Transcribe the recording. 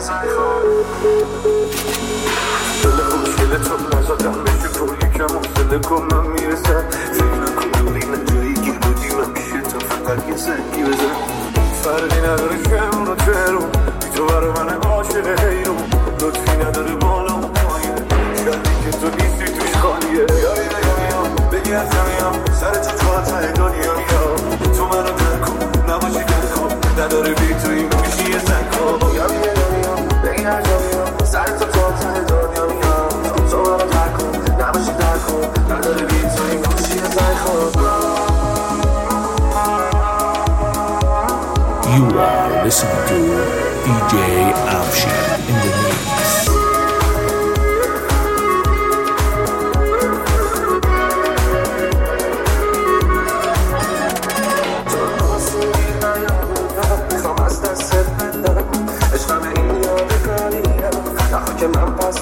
دل خوشگل تو نزادم بشه کلی کم حوصله کن من میرسم فکر نکن دوری نجایی گیر بودی من پیشه تا فقط یه زنگی بزن فرقی نداره کم رو ترو بی تو برای من عاشق حیرون لطفی نداره بالا و پایه شهری که تو نیستی توش خالیه بگردم یا سر تو ته دنیا یا تو منو ترکن نباشی ترکن نداره بی تو این میشی یه زنکن یا بگردم یا سر تو ته دنیا یا تو منو ترکن نباشی ترکن نداره بی تو این میشی یه زنکن. You are listening to DJ Afshin in the mix. که من پس